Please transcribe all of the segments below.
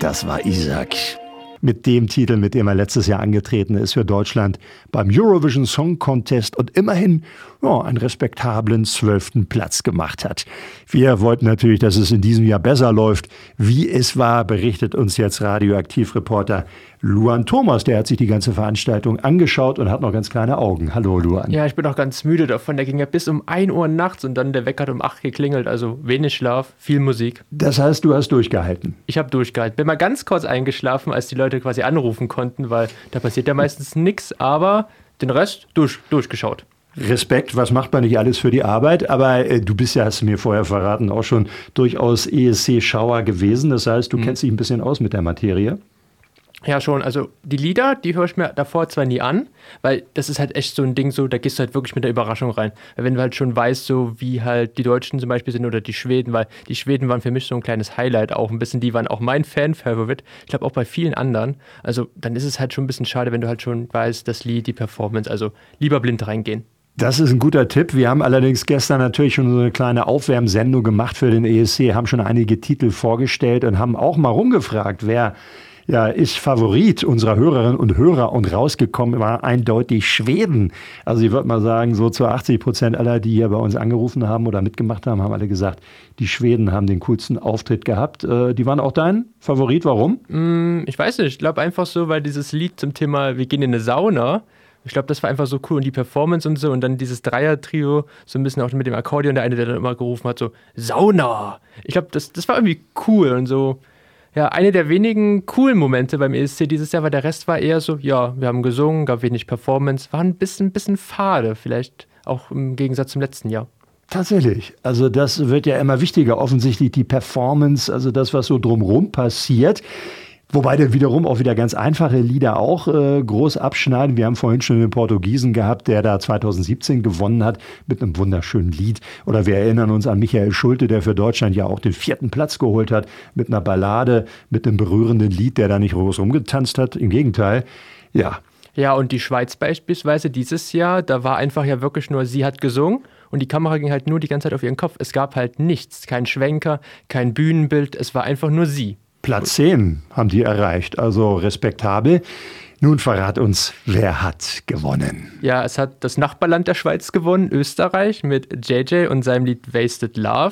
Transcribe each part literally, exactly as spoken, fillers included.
Das war Isaac. Mit dem Titel, mit dem er letztes Jahr angetreten ist für Deutschland beim Eurovision Song Contest und immerhin ja, einen respektablen zwölften Platz gemacht hat. Wir wollten natürlich, dass es in diesem Jahr besser läuft. Wie es war, berichtet uns jetzt Radioaktiv-Reporter Luan Thomas. Der hat sich die ganze Veranstaltung angeschaut und hat noch ganz kleine Augen. Hallo Luan. Ja, ich bin auch ganz müde davon. Der ging ja bis um ein Uhr nachts und dann der Wecker hat um acht geklingelt. Also wenig Schlaf, viel Musik. Das heißt, du hast durchgehalten? Ich habe durchgehalten. Bin mal ganz kurz eingeschlafen, als die Leute quasi anrufen konnten, weil da passiert ja meistens nichts. Aber den Rest durch, durchgeschaut. Respekt, was macht man nicht alles für die Arbeit, aber äh, du bist ja, hast du mir vorher verraten, auch schon durchaus E S C-Schauer gewesen. Das heißt, du mhm. kennst dich ein bisschen aus mit der Materie. Ja, schon. Also die Lieder, die höre ich mir davor zwar nie an, weil das ist halt echt so ein Ding, so da gehst du halt wirklich mit der Überraschung rein. Weil wenn du halt schon weißt, so wie halt die Deutschen zum Beispiel sind oder die Schweden, weil die Schweden waren für mich so ein kleines Highlight auch ein bisschen, die waren auch mein Fan-Favorit. Ich glaube auch bei vielen anderen. Also dann ist es halt schon ein bisschen schade, wenn du halt schon weißt, das Lied, die Performance, also lieber blind reingehen. Das ist ein guter Tipp. Wir haben allerdings gestern natürlich schon so eine kleine Aufwärmsendung gemacht für den E S C, haben schon einige Titel vorgestellt und haben auch mal rumgefragt, wer ja, ist Favorit unserer Hörerinnen und Hörer, und rausgekommen war eindeutig Schweden. Also ich würde mal sagen, so zu achtzig Prozent aller, die hier bei uns angerufen haben oder mitgemacht haben, haben alle gesagt, die Schweden haben den coolsten Auftritt gehabt. Äh, die waren auch dein Favorit. Warum? Mm, ich weiß nicht. Ich glaube einfach so, weil dieses Lied zum Thema Wir gehen in eine Sauna, ich glaube, das war einfach so cool und die Performance und so und dann dieses Dreier-Trio, so ein bisschen auch mit dem Akkordeon, der eine, der dann immer gerufen hat, so Sauna. Ich glaube, das, das war irgendwie cool und so. Ja, eine der wenigen coolen Momente beim E S C dieses Jahr, weil der Rest war eher so, ja, wir haben gesungen, gab wenig Performance, war ein bisschen, bisschen fade, vielleicht auch im Gegensatz zum letzten Jahr. Tatsächlich. Also das wird ja immer wichtiger, offensichtlich die Performance, also das, was so drumherum passiert. Wobei dann wiederum auch wieder ganz einfache Lieder auch äh, groß abschneiden. Wir haben vorhin schon den Portugiesen gehabt, der da zwanzig siebzehn gewonnen hat mit einem wunderschönen Lied. Oder wir erinnern uns an Michael Schulte, der für Deutschland ja auch den vierten Platz geholt hat mit einer Ballade, mit einem berührenden Lied, der da nicht groß rumgetanzt hat. Im Gegenteil, ja. Ja, und die Schweiz beispielsweise dieses Jahr, da war einfach ja wirklich nur, sie hat gesungen und die Kamera ging halt nur die ganze Zeit auf ihren Kopf. Es gab halt nichts, kein Schwenker, kein Bühnenbild, es war einfach nur sie. Platz zehn haben die erreicht, also respektabel. Nun verrat uns, wer hat gewonnen? Ja, es hat das Nachbarland der Schweiz gewonnen, Österreich, mit J J und seinem Lied Wasted Love.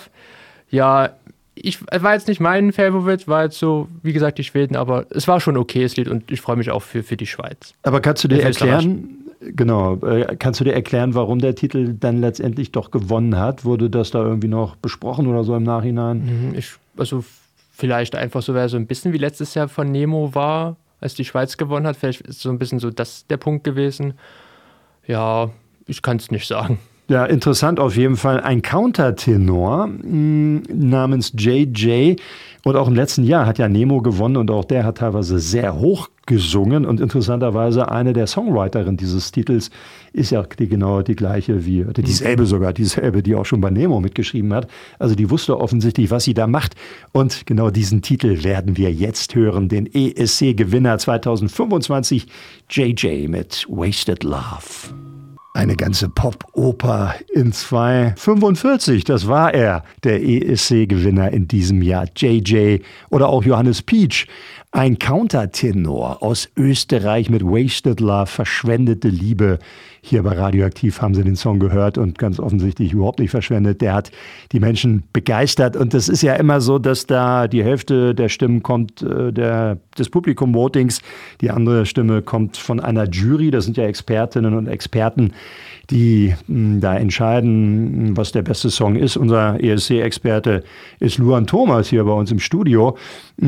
Ja, ich war jetzt nicht mein Favorit, war jetzt so, wie gesagt, die Schweden, aber es war schon ein okayes Lied und ich freue mich auch für, für die Schweiz. Aber kannst du dir erklären, genau, äh, kannst du dir erklären, warum der Titel dann letztendlich doch gewonnen hat? Wurde das da irgendwie noch besprochen oder so im Nachhinein? Ich, also vielleicht einfach so, weil so ein bisschen wie letztes Jahr von Nemo war, als die Schweiz gewonnen hat. Vielleicht ist so ein bisschen so das der Punkt gewesen. Ja, ich kann es nicht sagen. Ja, interessant auf jeden Fall. Ein Countertenor mh, namens J J. Und auch im letzten Jahr hat ja Nemo gewonnen und auch der hat teilweise sehr hoch gesungen. Und interessanterweise eine der Songwriterinnen dieses Titels ist ja die, genau die gleiche wie, dieselbe sogar, dieselbe, die auch schon bei Nemo mitgeschrieben hat. Also die wusste offensichtlich, was sie da macht. Und genau diesen Titel werden wir jetzt hören. Den E S C-Gewinner zwanzig fünfundzwanzig, J J mit Wasted Love. Eine ganze Pop-Oper in zwei fünfundvierzig, das war er, der E S C-Gewinner in diesem Jahr, J J oder auch Johannes Pietsch. Ein Countertenor aus Österreich mit Wasted Love, verschwendete Liebe. Hier bei Radioaktiv haben Sie den Song gehört und ganz offensichtlich überhaupt nicht verschwendet. Der hat die Menschen begeistert und das ist ja immer so, dass da die Hälfte der Stimmen kommt äh, der, des Publikum-Votings, die andere Stimme kommt von einer Jury, das sind ja Expertinnen und Experten, die mh, da entscheiden, was der beste Song ist. Unser E S C-Experte ist Luan Thomas hier bei uns im Studio.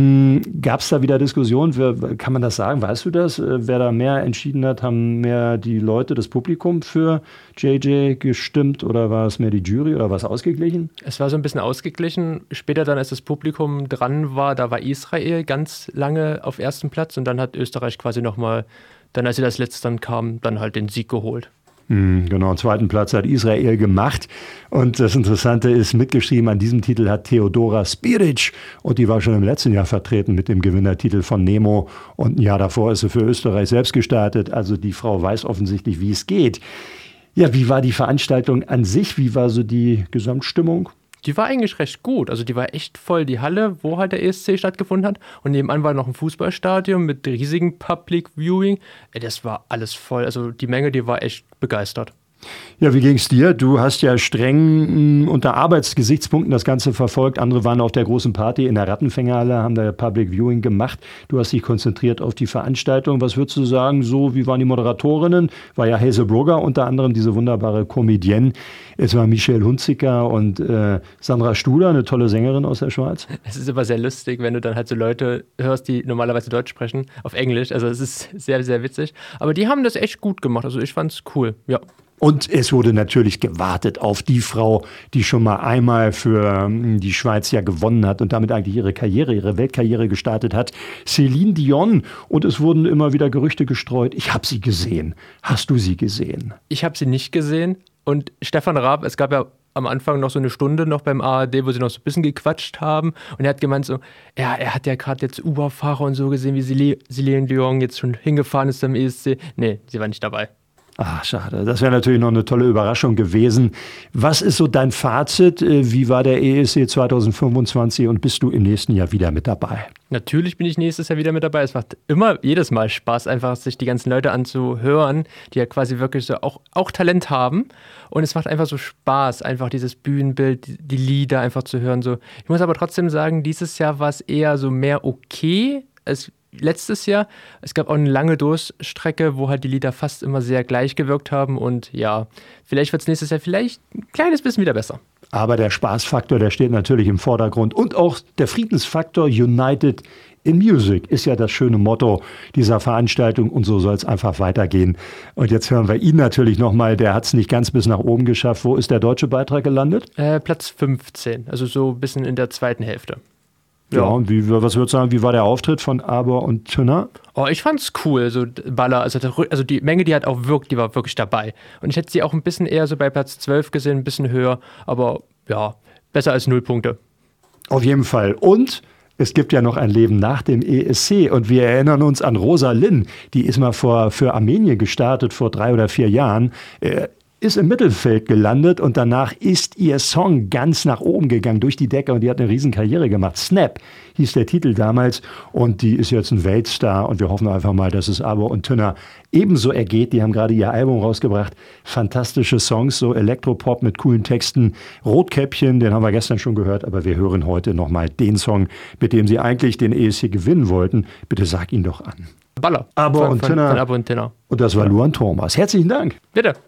Gab es da wieder Diskussionen? Kann man das sagen? Weißt du das? Wer da mehr entschieden hat, haben mehr die Leute, das Publikum für J J gestimmt oder war es mehr die Jury oder war es ausgeglichen? Es war so ein bisschen ausgeglichen. Später dann, als das Publikum dran war, da war Israel ganz lange auf ersten Platz und dann hat Österreich quasi nochmal, dann als sie das letzte dann kam, dann halt den Sieg geholt. Genau, zweiten Platz hat Israel gemacht. Und das Interessante ist, mitgeschrieben an diesem Titel hat Theodora Spiric. Und die war schon im letzten Jahr vertreten mit dem Gewinnertitel von Nemo. Und ein Jahr davor ist sie für Österreich selbst gestartet. Also die Frau weiß offensichtlich, wie es geht. Ja, wie war die Veranstaltung an sich? Wie war so die Gesamtstimmung? Die war eigentlich recht gut. Also die war echt voll, die Halle, wo halt der E S C stattgefunden hat. Und nebenan war noch ein Fußballstadion mit riesigem Public Viewing. Ey, das war alles voll. Also die Menge, die war echt begeistert. Ja, wie ging es dir? Du hast ja streng mh, unter Arbeitsgesichtspunkten das Ganze verfolgt. Andere waren auf der großen Party in der Rattenfängerhalle, haben da Public Viewing gemacht. Du hast dich konzentriert auf die Veranstaltung. Was würdest du sagen, so wie waren die Moderatorinnen? War ja Hazel Brugger unter anderem, diese wunderbare Comedienne. Es war Michelle Hunziker und äh, Sandra Studer, eine tolle Sängerin aus der Schweiz. Es ist immer sehr lustig, wenn du dann halt so Leute hörst, die normalerweise Deutsch sprechen, auf Englisch. Also es ist sehr, sehr witzig. Aber die haben das echt gut gemacht. Also ich fand's cool, ja. Und es wurde natürlich gewartet auf die Frau, die schon mal einmal für die Schweiz ja gewonnen hat und damit eigentlich ihre Karriere, ihre Weltkarriere gestartet hat, Céline Dion. Und es wurden immer wieder Gerüchte gestreut. Ich habe sie gesehen. Hast du sie gesehen? Ich habe sie nicht gesehen. Und Stefan Raab, es gab ja am Anfang noch so eine Stunde noch beim A R D, wo sie noch so ein bisschen gequatscht haben. Und er hat gemeint so, ja, er hat ja gerade jetzt Uber-Fahrer und so gesehen, wie Céline Dion jetzt schon hingefahren ist am E S C. Nee, sie war nicht dabei. Ach, schade. Das wäre natürlich noch eine tolle Überraschung gewesen. Was ist so dein Fazit? Wie war der E S C zwanzig fünfundzwanzig und bist du im nächsten Jahr wieder mit dabei? Natürlich bin ich nächstes Jahr wieder mit dabei. Es macht immer, jedes Mal Spaß, einfach sich die ganzen Leute anzuhören, die ja quasi wirklich so auch, auch Talent haben. Und es macht einfach so Spaß, einfach dieses Bühnenbild, die, die Lieder einfach zu hören. So. Ich muss aber trotzdem sagen, dieses Jahr war es eher so mehr okay als letztes Jahr. Es gab auch eine lange Durststrecke, wo halt die Lieder fast immer sehr gleich gewirkt haben und ja, vielleicht wird es nächstes Jahr vielleicht ein kleines bisschen wieder besser. Aber der Spaßfaktor, der steht natürlich im Vordergrund und auch der Friedensfaktor United in Music ist ja das schöne Motto dieser Veranstaltung und so soll es einfach weitergehen. Und jetzt hören wir ihn natürlich nochmal, der hat es nicht ganz bis nach oben geschafft. Wo ist der deutsche Beitrag gelandet? Äh, Platz fünfzehn, also so ein bisschen in der zweiten Hälfte. Ja, ja, und wie, was würdest du sagen, wie war der Auftritt von Aber und Tünner? Oh, ich fand's cool, so Baller, also, also die Menge, die hat auch wirkt, die war wirklich dabei. Und ich hätte sie auch ein bisschen eher so bei Platz zwölf gesehen, ein bisschen höher, aber ja, besser als null Punkte. Auf jeden Fall. Und es gibt ja noch ein Leben nach dem E S C und wir erinnern uns an Rosa Linn, die ist mal vor, für Armenien gestartet, vor drei oder vier Jahren. Äh, ist im Mittelfeld gelandet und danach ist ihr Song ganz nach oben gegangen, durch die Decke und die hat eine riesen Karriere gemacht. Snap hieß der Titel damals und die ist jetzt ein Weltstar und wir hoffen einfach mal, dass es Aber und Tünner ebenso ergeht. Die haben gerade ihr Album rausgebracht, fantastische Songs, so Elektropop mit coolen Texten. Rotkäppchen, den haben wir gestern schon gehört, aber wir hören heute nochmal den Song, mit dem sie eigentlich den E S C gewinnen wollten. Bitte sag ihn doch an. Baller. Aber von, und von, Tünner. Von Aber und Tünner. Und das war Luan Thomas. Herzlichen Dank. Bitte.